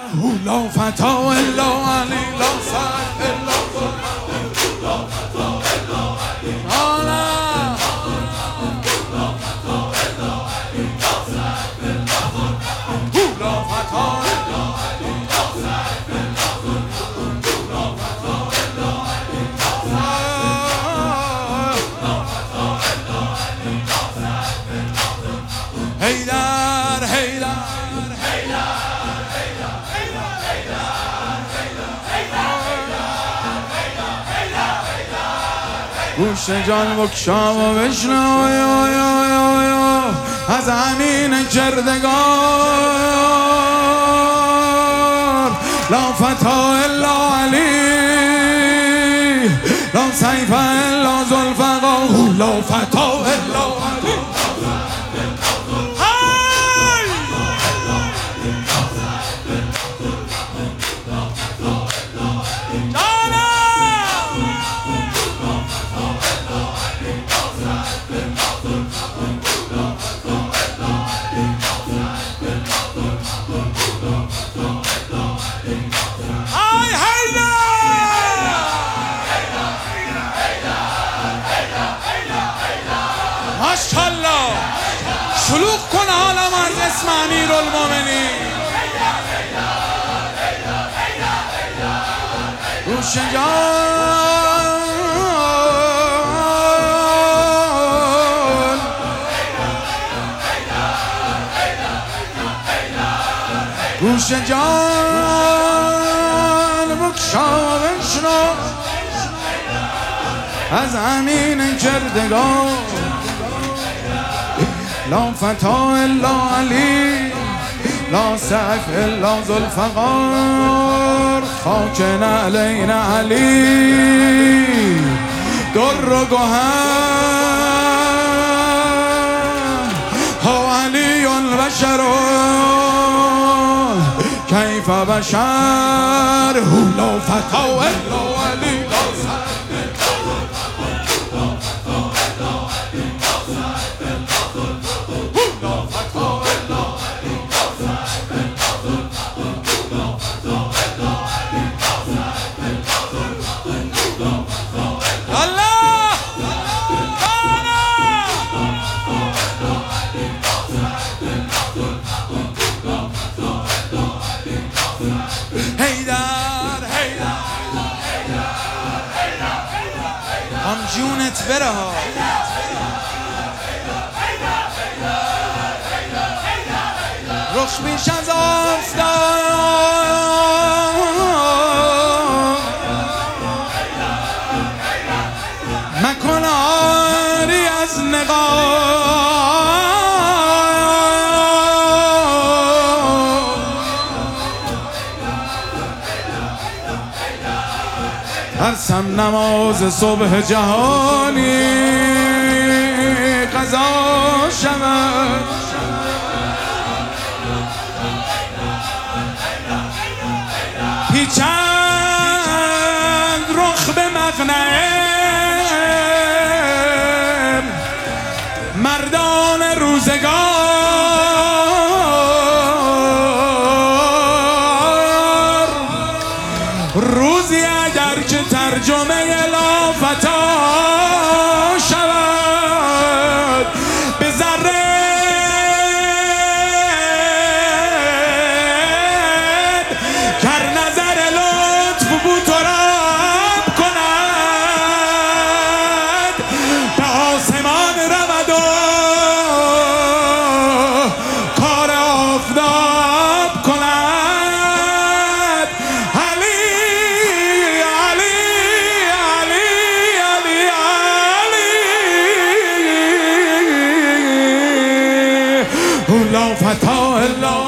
لا فتا الا علی لا سعد الا حیدر حیدر گوش جان بکشا و بشنو از همین کردگار لا فتا الا علی لا سیف الا ذوالفقار لا فتا الا علی ماشاءالله شلوغ کن عالم از اسم امیرالمومنین گوش جان گوش جان بکشا و بشنو از همین کردگار لا فتا الا علی لا سیف الا ذوالفقار خاک نعلین علی در و گوهر ها علی البشر کیف بشر لا فتا الا علی لا سیف هم جونت بره ها رخش بیش از آفتاب مکن آری از نقاب ترسم نماز صبح جهانی قضا شود پیچند رخ به مقنعه مردان روزگار روزی اگر که ترجمه لا فتا شود به ذره کر نظر لطف بو تراب کند به آسمان رود و کار آفتاب کند علی علی علی علی علی لا فتا الا